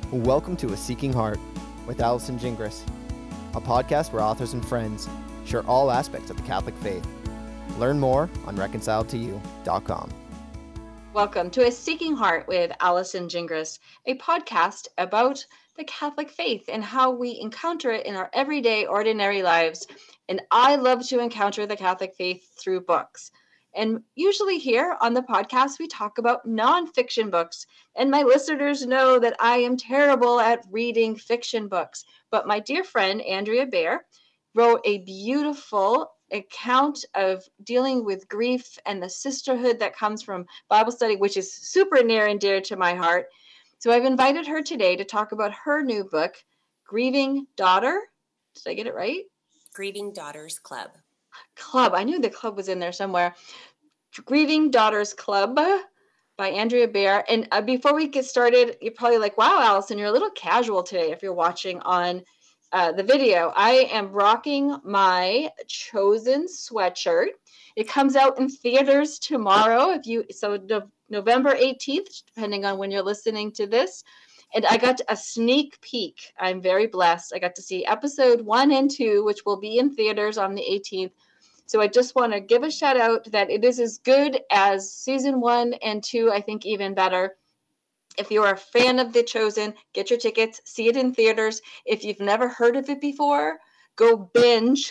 Welcome to A Seeking Heart with Allison Gingras, a podcast where authors and friends share all aspects of the Catholic faith. Learn more on reconciledtoyou.com. Welcome to A Seeking Heart with Allison Gingras, a podcast about the Catholic faith and how we encounter it in our everyday, ordinary lives. And I love to encounter the Catholic faith through books. And usually here on the podcast, we talk about nonfiction books. And my listeners know that I am terrible at reading fiction books. But my dear friend, Andrea Baer, wrote a beautiful account of dealing with grief and the sisterhood that comes from Bible study, which is super near and dear to my heart. So I've invited her today to talk about her new book, Grieving Daughter. Did I get it right? Grieving Daughters Club. I knew the club was in there somewhere. Grieving Daughters Club by Andrea Baer. And before we get started, you're probably like, wow, Allison, you're a little casual today if you're watching on the video. I am rocking my Chosen sweatshirt. It comes out in theaters tomorrow. November 18th, depending on when you're listening to this. And I got a sneak peek. I'm very blessed. I got to see episode 1 and 2, which will be in theaters on the 18th. So I just want to give a shout out that it is as good as season 1 and 2, I think even better. If you're a fan of The Chosen, get your tickets, see it in theaters. If you've never heard of it before, go binge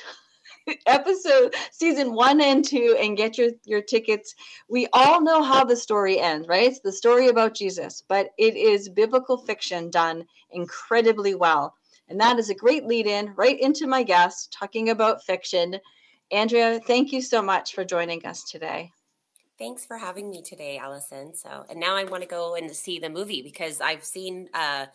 season 1 and 2 and get your tickets. We all know how the story ends, right? It's the story about Jesus, but it is biblical fiction done incredibly well. And that is a great lead in right into my guest talking about fiction. Andrea, thank you so much for joining us today. Thanks for having me today, Allison. And now I want to go and see the movie because I've seen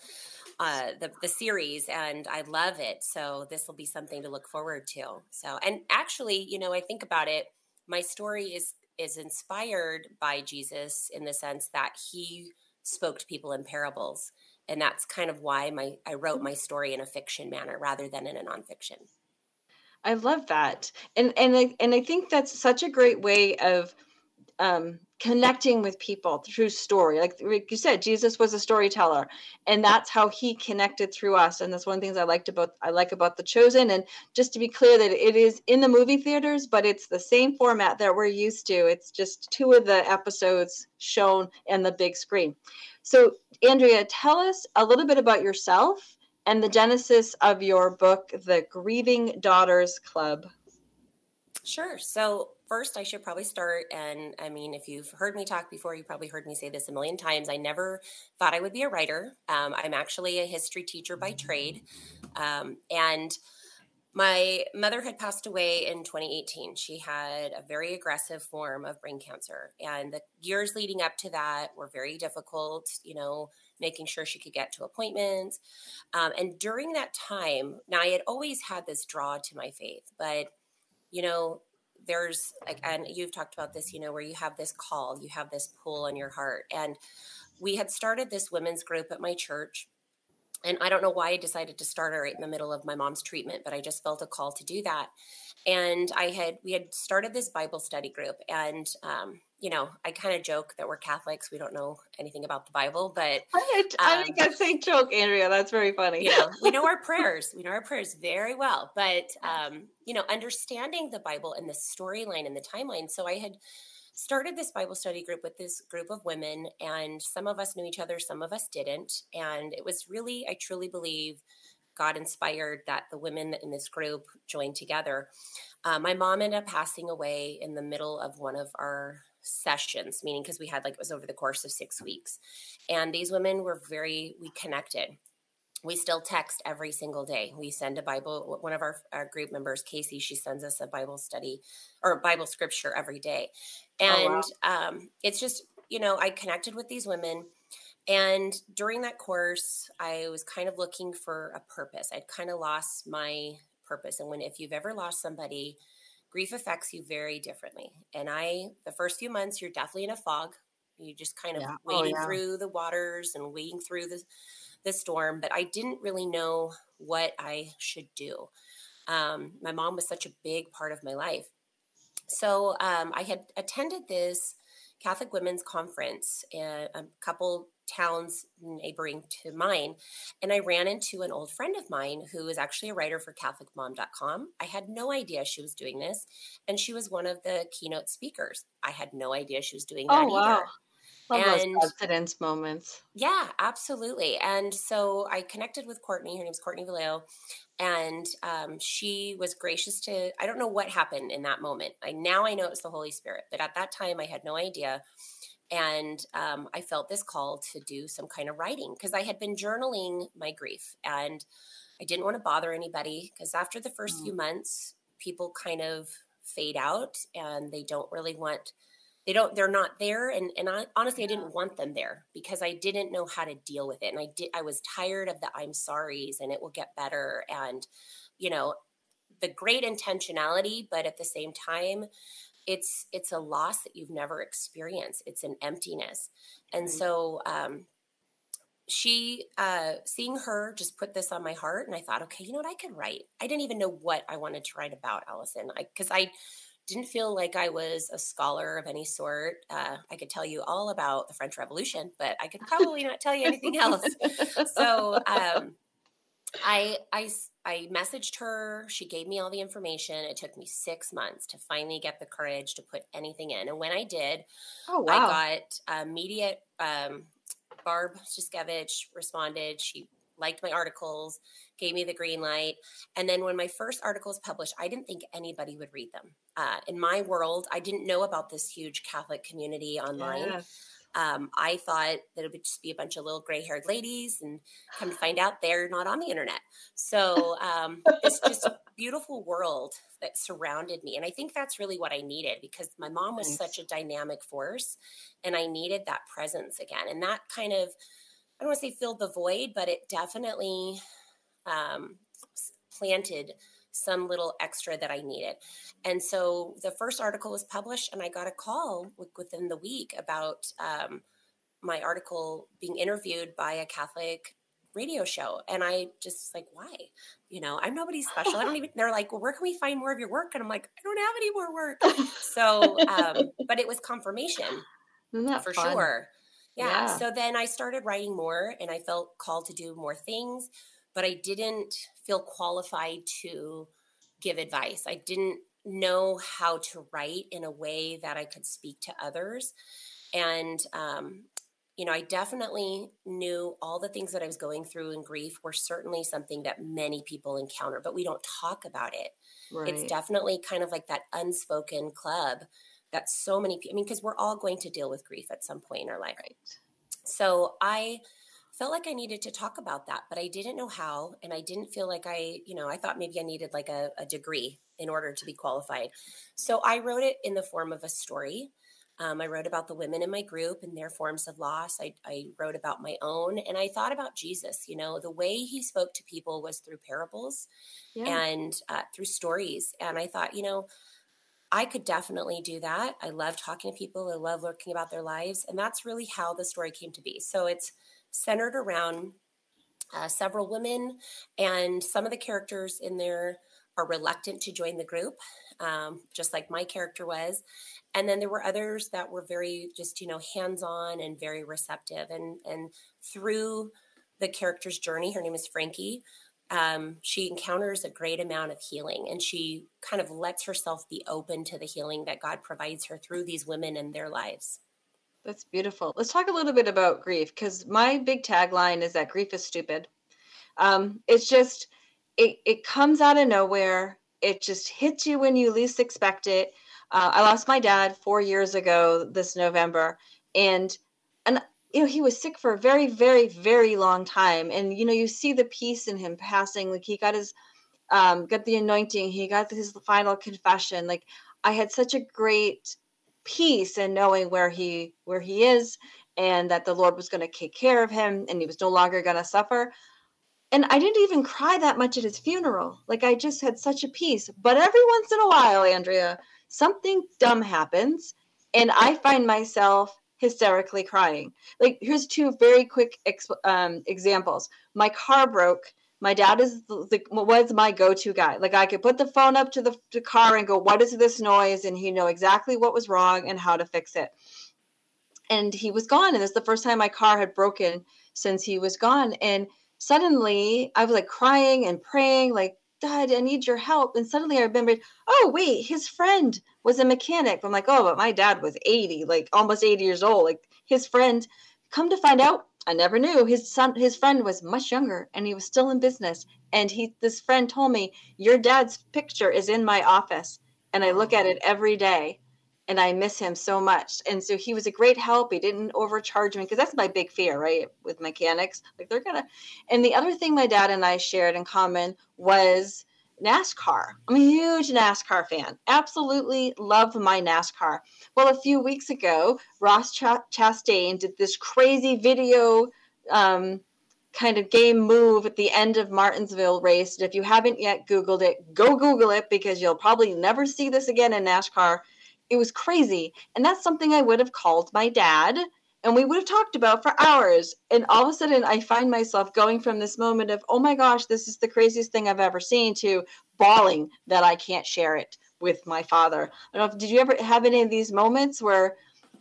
the series and I love it. So this will be something to look forward to. And actually, I think about it, my story is inspired by Jesus in the sense that he spoke to people in parables. And that's kind of why I wrote my story in a fiction manner rather than in a nonfiction. I love that. And I think that's such a great way of connecting with people through story. Like you said, Jesus was a storyteller, and that's how he connected through us. And that's one of the things I like about The Chosen. And just to be clear that it is in the movie theaters, but it's the same format that we're used to. It's just 2 of the episodes shown in the big screen. So Andrea, tell us a little bit about yourself and the genesis of your book, The Grieving Daughters Club. Sure. So first, I should probably start. And I mean, if you've heard me talk before, you probably heard me say this a million times. I never thought I would be a writer. I'm actually a history teacher by trade. And my mother had passed away in 2018. She had a very aggressive form of brain cancer. And the years leading up to that were very difficult, making sure she could get to appointments. And during that time, now I had always had this draw to my faith, but there's and you've talked about this, where you have this call, you have this pull on your heart. And we had started this women's group at my church. And I don't know why I decided to start it right in the middle of my mom's treatment, but I just felt a call to do that. And we had started this Bible study group. And, I kind of joke that we're Catholics. We don't know anything about the Bible, but I think that's a joke, Andrea. That's very funny. We know our prayers. We know our prayers very well, but, understanding the Bible and the storyline and the timeline. So I had started this Bible study group with this group of women, and some of us knew each other, some of us didn't. And it was really, I truly believe, God inspired that the women in this group joined together. My mom ended up passing away in the middle of one of our sessions, meaning because we had it was over the course of 6 weeks. And these women were we connected. We still text every single day. We send a Bible. One of our group members, Casey, she sends us a Bible study or Bible scripture every day. And it's just, I connected with these women. And during that course, I was kind of looking for a purpose. I'd kind of lost my purpose. And if you've ever lost somebody, grief affects you very differently. And the first few months, you're definitely in a fog. You just kind of wading through the waters and wading through the storm. But I didn't really know what I should do. My mom was such a big part of my life. So I had attended this Catholic Women's Conference a couple towns neighboring to mine. And I ran into an old friend of mine who is actually a writer for CatholicMom.com. I had no idea she was doing this. And she was one of the keynote speakers. I had no idea she was doing that either. Love those coincidence moments. Yeah, absolutely. And so I connected with Courtney. Her name's Courtney Vallejo. And she was gracious to, I don't know what happened in that moment. Now I know it's the Holy Spirit. But at that time, I had no idea. And I felt this call to do some kind of writing because I had been journaling my grief. And I didn't want to bother anybody because after the first few months, people kind of fade out and they don't really want... they're not there. And I, honestly, I didn't want them there because I didn't know how to deal with it. And I was tired of the I'm sorry's and it will get better. And, you know, the great intentionality, but at the same time, it's a loss that you've never experienced. It's an emptiness. And so, seeing her just put this on my heart and I thought, okay, you know what, I could write. I didn't even know what I wanted to write about, Allison. Cause I didn't feel like I was a scholar of any sort. I could tell you all about the French Revolution, but I could probably not tell you anything else. So I messaged her. She gave me all the information. It took me 6 months to finally get the courage to put anything in. And when I did, I got immediate. Barb Siskevich responded. She liked my articles, gave me the green light. And then when my first article was published, I didn't think anybody would read them. In my world, I didn't know about this huge Catholic community online. Yes. I thought that it would just be a bunch of little gray-haired ladies, and come to find out they're not on the internet. So it's just a beautiful world that surrounded me. And I think that's really what I needed because my mom was such a dynamic force, and I needed that presence again. And that kind of, I don't want to say filled the void, but it definitely planted some little extra that I needed. And so the first article was published and I got a call within the week about my article being interviewed by a Catholic radio show. And I just like, why? You know, I'm nobody special. I don't even, they're like, well, where can we find more of your work? And I'm like, I don't have any more work. So, but it was confirmation for fun? Sure. Yeah. So then I started writing more and I felt called to do more things, but I didn't feel qualified to give advice. I didn't know how to write in a way that I could speak to others. And, you know, I definitely knew all the things that I was going through in grief were certainly something that many people encounter, but we don't talk about it. Right. It's definitely kind of like that unspoken club that so many people, I mean, because we're all going to deal with grief at some point in our life. Right. So I felt like I needed to talk about that, but I didn't know how. And I didn't feel like I thought maybe I needed like a degree in order to be qualified. So I wrote it in the form of a story. I wrote about the women in my group and their forms of loss. I wrote about my own, and I thought about Jesus. You know, the way he spoke to people was through parables and through stories. And I thought, you know, I could definitely do that. I love talking to people. I love learning about their lives. And that's really how the story came to be. So it's centered around several women, and some of the characters in there are reluctant to join the group, just like my character was. And then there were others that were very just, you know, hands-on and very receptive. And through the character's journey, her name is Frankie, she encounters a great amount of healing, and she kind of lets herself be open to the healing that God provides her through these women and their lives. That's beautiful. Let's talk a little bit about grief, because my big tagline is that grief is stupid. It's just, it comes out of nowhere. It just hits you when you least expect it. I lost my dad 4 years ago this November, and you know, he was sick for a very, very, very long time. And, you know, you see the peace in him passing. Like, he got his, got the anointing. He got his final confession. Like, I had such a great peace in knowing where he is, and that the Lord was going to take care of him, and he was no longer going to suffer. And I didn't even cry that much at his funeral. Like, I just had such a peace. But every once in a while, Andrea, something dumb happens, and I find myself hysterically crying. Like, here's two very quick examples. My car broke. My dad was my go-to guy. Like, I could put the phone up to the car and go, what is this noise? And he'd know exactly what was wrong and how to fix it. and he was gone. And this is the first time my car had broken since he was gone. And suddenly I was like crying and praying, like, Dad, I need your help. And suddenly I remembered, oh, wait, his friend was a mechanic. I'm like, oh, but my dad was 80, like almost 80 years old. Like his friend, come to find out, I never knew his friend was much younger and he was still in business. And this friend told me, your dad's picture is in my office. And I look at it every day and I miss him so much. And so he was a great help. He didn't overcharge me, because that's my big fear, right? With mechanics, like they're gonna. And the other thing my dad and I shared in common was NASCAR. I'm a huge NASCAR fan. Absolutely love my NASCAR. Well, a few weeks ago, Ross Chastain did this crazy video kind of game move at the end of Martinsville race. And if you haven't yet Googled it, go Google it, because you'll probably never see this again in NASCAR. It was crazy. And that's something I would have called my dad, and we would have talked about for hours. And all of a sudden I find myself going from this moment of, oh my gosh, this is the craziest thing I've ever seen, to bawling that I can't share it with my father. I don't know, did you ever have any of these moments where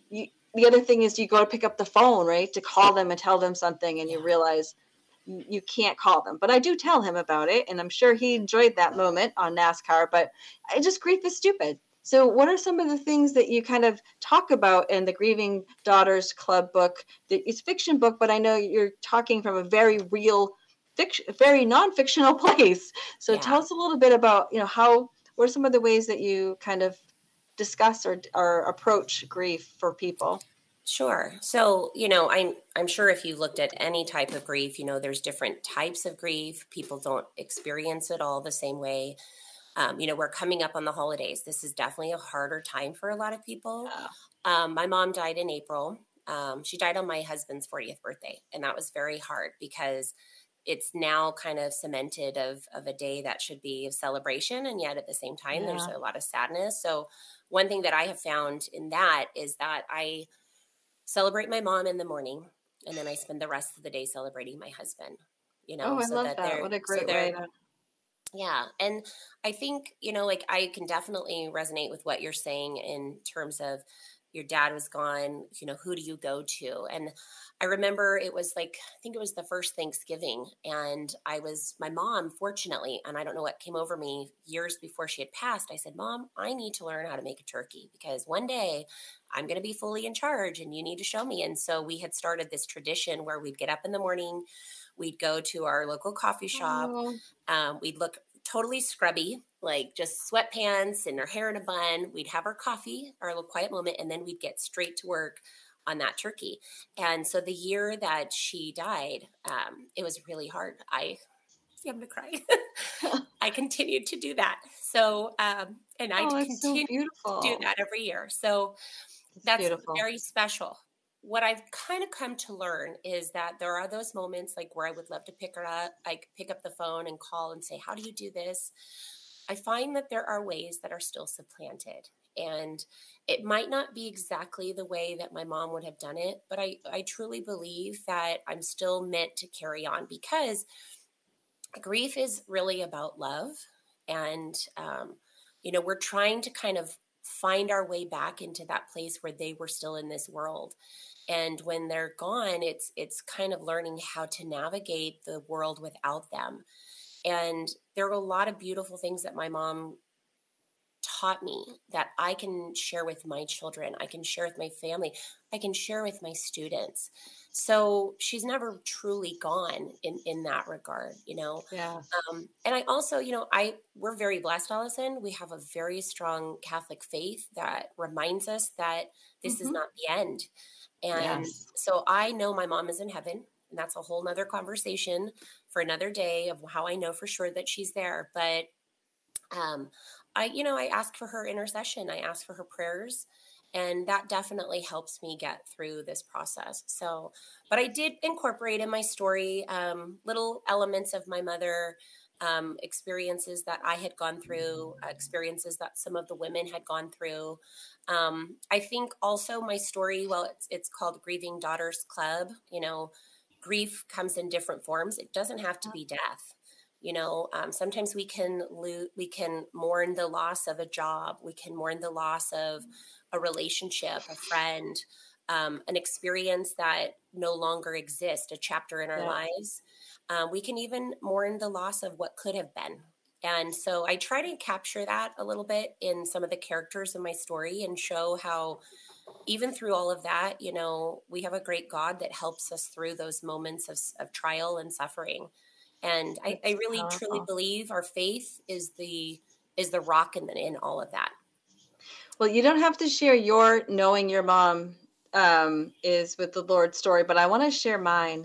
the other thing is you go to pick up the phone, right, to call them and tell them something, and you realize you can't call them? But I do tell him about it, and I'm sure he enjoyed that moment on NASCAR. But grief is stupid. So what are some of the things that you kind of talk about in the Grieving Daughters Club book? It's a fiction book, but I know you're talking from a very real, very non-fictional place. So tell us a little bit about, what are some of the ways that you kind of discuss or approach grief for people? Sure. So, I'm sure if you looked at any type of grief, there's different types of grief. People don't experience it all the same way. We're coming up on the holidays. This is definitely a harder time for a lot of people. My mom died in April. She died on my husband's 40th birthday. And that was very hard, because it's now kind of cemented of a day that should be a celebration. And yet at the same time, there's a lot of sadness. So one thing that I have found in that is that I celebrate my mom in the morning, and then I spend the rest of the day celebrating my husband. I love that. What a great way to... Yeah. And I think, I can definitely resonate with what you're saying in terms of your dad was gone, who do you go to? And I remember it was I think it was the first Thanksgiving, and my mom, fortunately, and I don't know what came over me years before she had passed, I said, Mom, I need to learn how to make a turkey, because one day I'm going to be fully in charge and you need to show me. And so we had started this tradition where we'd get up in the morning, we'd go to our local coffee shop. We'd look totally scrubby, like just sweatpants and our hair in a bun. We'd have our coffee, our little quiet moment, and then we'd get straight to work on that turkey. And so the year that she died, it was really hard. I'm going to cry. I continued to do that. So, and I continue to do that every year. So that's beautiful. Very special. What I've kind of come to learn is that there are those moments where I would love to pick up the phone and call and say, how do you do this? I find that there are ways that are still supplanted, and it might not be exactly the way that my mom would have done it, but I truly believe that I'm still meant to carry on, because grief is really about love. And, we're trying to kind of find our way back into that place where they were still in this world. And when they're gone, it's kind of learning how to navigate the world without them. And there are a lot of beautiful things that my mom taught me that I can share with my children. I can share with my family. I can share with my students. So she's never truly gone in that regard, Yeah. And I also, we're very blessed, Allison. We have a very strong Catholic faith that reminds us that this is not the end. And so I know my mom is in heaven, and that's a whole nother conversation for another day of how I know for sure that she's there. But I ask for her intercession. I ask for her prayers, and that definitely helps me get through this process. So, but I did incorporate in my story little elements of my mother, experiences that I had gone through, experiences that some of the women had gone through. I think also my story, it's called Grieving Daughters Club. Grief comes in different forms. It doesn't have to be death. Sometimes we can mourn the loss of a job. We can mourn the loss of a relationship, a friend. an experience that no longer exists, a chapter in our lives. We can even mourn the loss of what could have been. And so I try to capture that a little bit in some of the characters in my story and show how even through all of that, we have a great God that helps us through those moments of trial and suffering. And I really truly believe our faith is the rock in all of that. Well, you don't have to share your knowing your mom is with the Lord story, but I want to share mine.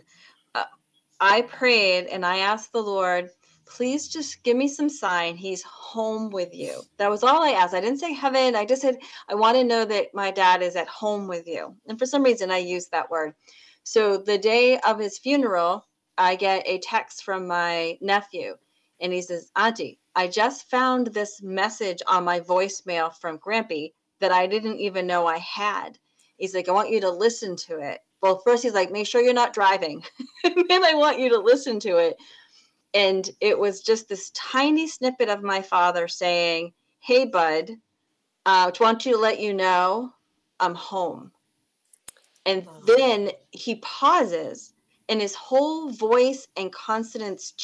I prayed and I asked the Lord, please just give me some sign he's home with you. That was all I asked. I didn't say heaven. I just said, I want to know that my dad is at home with you. And for some reason, I used that word. So the day of his funeral, I get a text from my nephew. And he says, Auntie, I just found this message on my voicemail from Grampy that I didn't even know I had. He's like, I want you to listen to it. Well, first he's like, make sure you're not driving. And then I want you to listen to it. And it was just this tiny snippet of my father saying, hey, bud, I want you to let you know I'm home. And then he pauses and his whole voice and consonances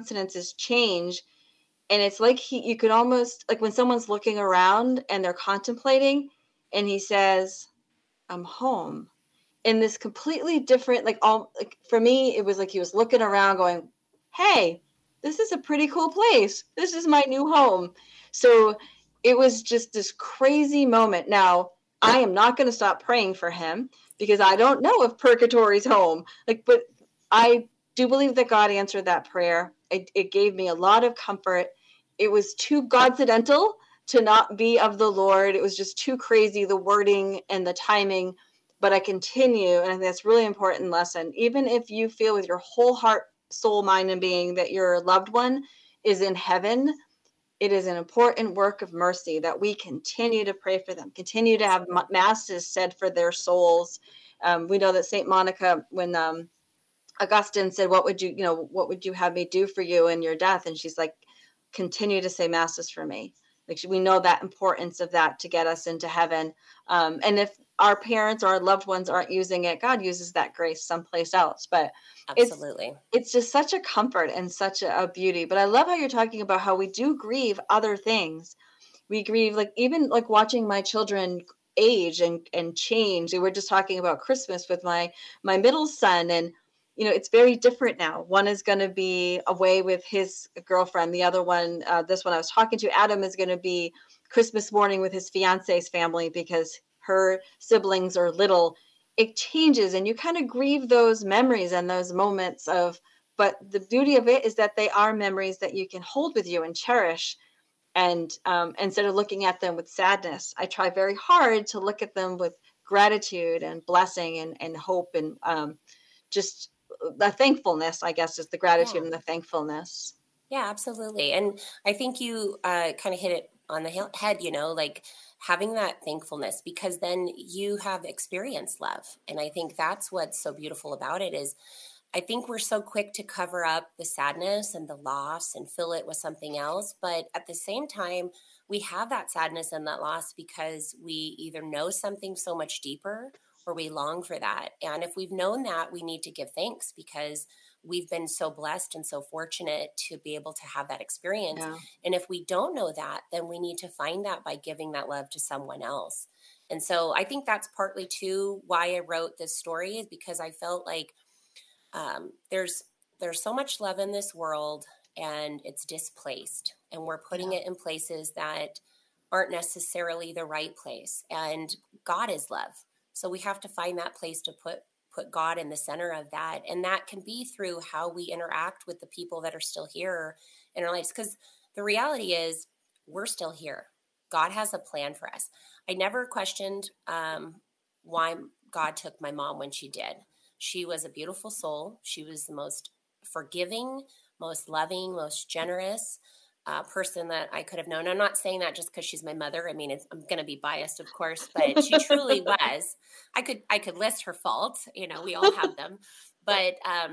change. And it's like you could almost, like when someone's looking around and they're contemplating and he says, I'm home. In this completely different, for me, it was like he was looking around going, hey, this is a pretty cool place. This is my new home. So it was just this crazy moment. Now, I am not going to stop praying for him because I don't know if purgatory's home. But I do believe that God answered that prayer. It gave me a lot of comfort. It was too Godcidental to not be of the Lord. It was just too crazy, the wording and the timing. But I continue, and I think that's a really important lesson. Even if you feel with your whole heart, soul, mind, and being that your loved one is in heaven, it is an important work of mercy that we continue to pray for them, continue to have masses said for their souls. We know that St. Monica, when Augustine said, what would you have me do for you in your death? And she's like, continue to say masses for me. Like, we know that importance of that to get us into heaven. And if our parents or our loved ones aren't using it, God uses that grace someplace else. But absolutely, it's just such a comfort and such a beauty. But I love how you're talking about how we do grieve other things. We grieve, even watching my children age and change. We were just talking about Christmas with my middle son, and it's very different now. One is going to be away with his girlfriend. The other one, this one I was talking to, Adam, is going to be Christmas morning with his fiance's family because her siblings are little. It changes, and you kind of grieve those memories and those moments but the beauty of it is that they are memories that you can hold with you and cherish. And instead of looking at them with sadness, I try very hard to look at them with gratitude and blessing and hope and just the thankfulness, I guess, is the gratitude and the thankfulness. Yeah, absolutely. And I think you kind of hit it on the head, having that thankfulness, because then you have experienced love. And I think that's what's so beautiful about it is I think we're so quick to cover up the sadness and the loss and fill it with something else. But at the same time, we have that sadness and that loss because we either know something so much deeper or we long for that. And if we've known that, we need to give thanks because we've been so blessed and so fortunate to be able to have that experience. Yeah. And if we don't know that, then we need to find that by giving that love to someone else. And so I think that's partly too why I wrote this story, is because I felt like there's so much love in this world and it's displaced, and we're putting it in places that aren't necessarily the right place. And God is love. So we have to find that place to put God in the center of that. And that can be through how we interact with the people that are still here in our lives. Because the reality is we're still here. God has a plan for us. I never questioned why God took my mom when she did. She was a beautiful soul. She was the most forgiving, most loving, most generous person that I could have known. I'm not saying that just because she's my mother. I mean, I'm going to be biased, of course, but she truly was. I could list her faults. We all have them, but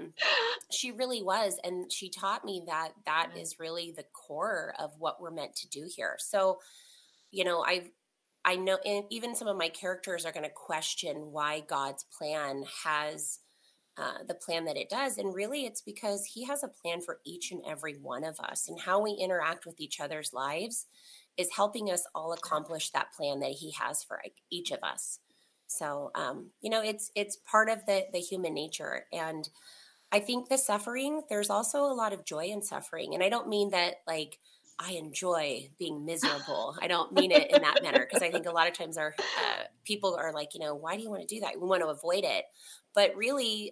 she really was. And she taught me that is really the core of what we're meant to do here. So, I know, and even some of my characters are going to question why God's plan has the plan that it does. And really, it's because he has a plan for each and every one of us, and how we interact with each other's lives is helping us all accomplish that plan that he has for each of us. So, it's part of the human nature. And I think the suffering, there's also a lot of joy in suffering. And I don't mean that like I enjoy being miserable. I don't mean it in that manner, because I think a lot of times our people are like, why do you want to do that? We want to avoid it. But really,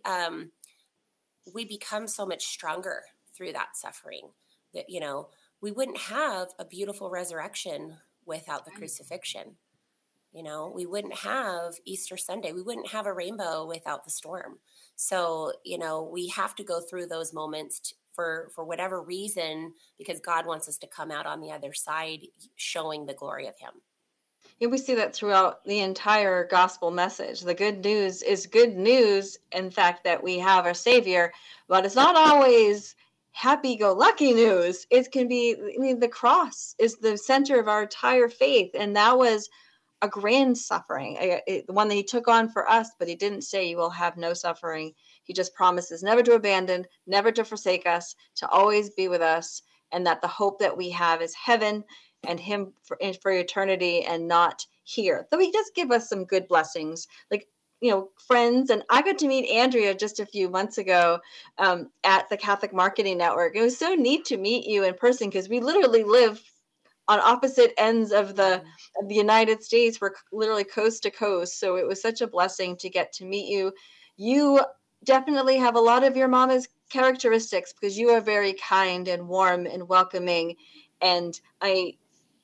we become so much stronger through that suffering that, we wouldn't have a beautiful resurrection without the crucifixion. We wouldn't have Easter Sunday. We wouldn't have a rainbow without the storm. So, we have to go through those moments for whatever reason, because God wants us to come out on the other side showing the glory of him. And we see that throughout the entire gospel message. The good news is good news, in fact, that we have our Savior, but it's not always happy-go-lucky news. It can be, the cross is the center of our entire faith, and that was a grand suffering, the one that he took on for us, but he didn't say you will have no suffering. He just promises never to abandon, never to forsake us, to always be with us, and that the hope that we have is heaven and him for eternity, and not here. Though he does give us some good blessings, like, friends. And I got to meet Andrea just a few months ago at the Catholic Marketing Network. It was so neat to meet you in person, because we literally live on opposite ends of the United States. We're literally coast to coast. So it was such a blessing to get to meet you. You definitely have a lot of your mama's characteristics, because you are very kind and warm and welcoming. And I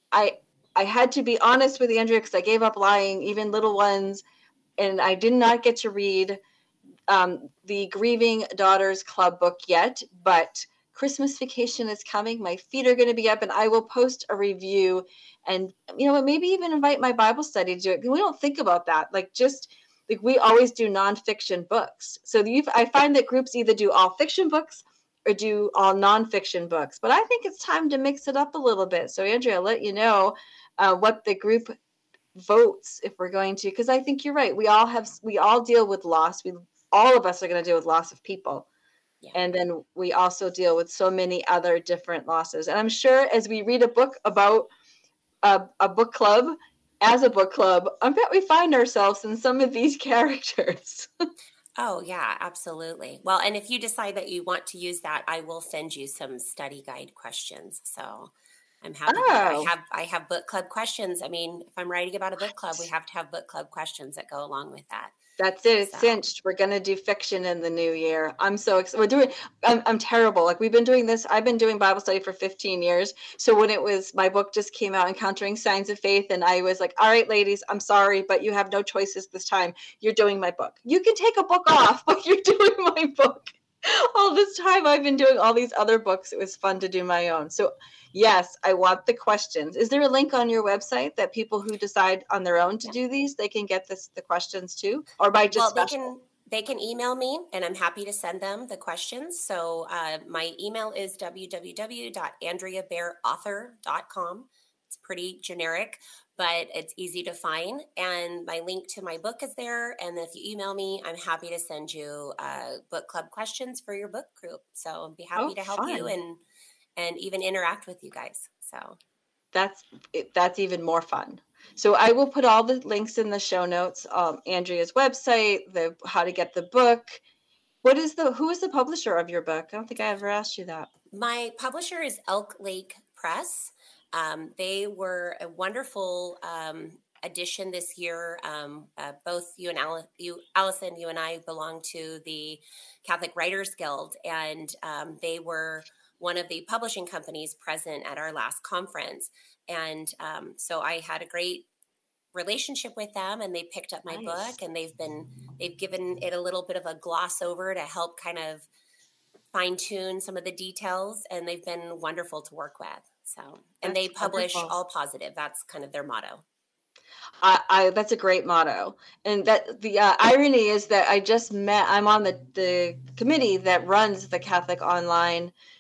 had to be honest with Andrea, because I gave up lying, even little ones. And I did not get to read the Grieving Daughters Club book yet, but Christmas vacation is coming. My feet are going to be up, and I will post a review, and maybe even invite my Bible study to do it. We don't think about that. We always do nonfiction books. So I find that groups either do all fiction books or do all nonfiction books. But I think it's time to mix it up a little bit. So Andrea, I'll let you know what the group votes if we're going to, because I think you're right. We all deal with loss. All of us are going to deal with loss of people. Yeah. And then we also deal with so many other different losses. And I'm sure as we read a book about a book club, as a book club, I bet we find ourselves in some of these characters. Oh, yeah, absolutely. Well, and if you decide that you want to use that, I will send you some study guide questions. So I'm happy. I have book club questions. I mean, if I'm writing about a book club, we have to have book club questions that go along with that. That's it. It's cinched. We're going to do fiction in the new year. I'm so excited. I'm terrible. Like, we've been doing this. I've been doing Bible study for 15 years. So when my book just came out, Encountering Signs of Faith, and I was like, all right, ladies, I'm sorry, but you have no choices this time. You're doing my book. You can take a book off, but you're doing my book. All this time I've been doing all these other books. It was fun to do my own. So yes, I want the questions. Is there a link on your website that people who decide on their own to do these, they can get the questions too? Or by just they can email me, and I'm happy to send them the questions. So my email is www.andreabairauthor.com. It's pretty generic, but it's easy to find. And my link to my book is there. And if you email me, I'm happy to send you book club questions for your book group. So I'd be happy to help you and even interact with you guys. So that's even more fun. So I will put all the links in the show notes. Andrea's website, how to get the book. Who is the publisher of your book? I don't think I ever asked you that. My publisher is Elk Lake Press. They were a wonderful addition this year. Both you and Allison, you and I belong to the Catholic Writers Guild, and they were one of the publishing companies present at our last conference. And so I had a great relationship with them, and they picked up my book, and they've given it a little bit of a gloss over to help kind of fine tune some of the details, and they've been wonderful to work with. So, and they publish all positive. That's kind of their motto. That's a great motto. And that the irony is that I'm on the committee that runs the Catholic Online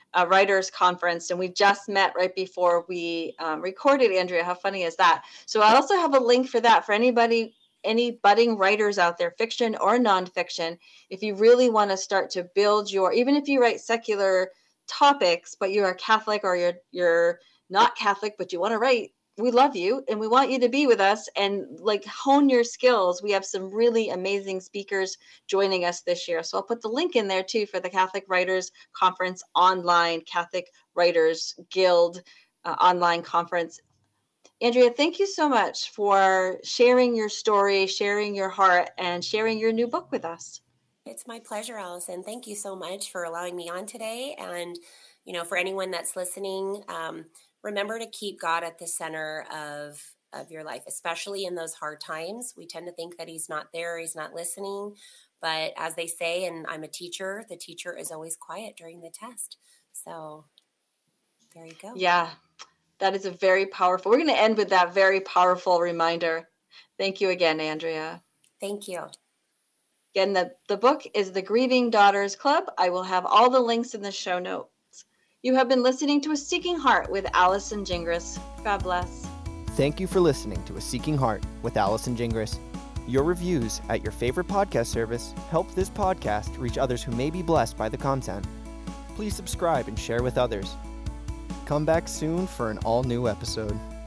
writers conference, and we just met right before we recorded. Andrea, how funny is that? So I also have a link for that for anybody, any budding writers out there, fiction or nonfiction. If you really want to start to build your, even if you write secular topics, but you're a Catholic or you're not Catholic, but you want to write, we love you and we want you to be with us and like hone your skills. We have some really amazing speakers joining us this year. So I'll put the link in there too for the Catholic Writers Conference online, Catholic Writers Guild online conference. Andrea, thank you so much for sharing your story, sharing your heart, and sharing your new book with us. It's my pleasure, Allison. Thank you so much for allowing me on today. And, you know, for anyone that's listening, remember to keep God at the center of your life, especially in those hard times. We tend to think that he's not there, he's not listening. But as they say, and I'm a teacher, the teacher is always quiet during the test. So there you go. Yeah, that is a very powerful. We're going to end with that very powerful reminder. Thank you again, Andrea. Thank you. Again, the book is The Grieving Daughters Club. I will have all the links in the show notes. You have been listening to A Seeking Heart with Allison Gingras. God bless. Thank you for listening to A Seeking Heart with Allison Gingras. Your reviews at your favorite podcast service help this podcast reach others who may be blessed by the content. Please subscribe and share with others. Come back soon for an all-new episode.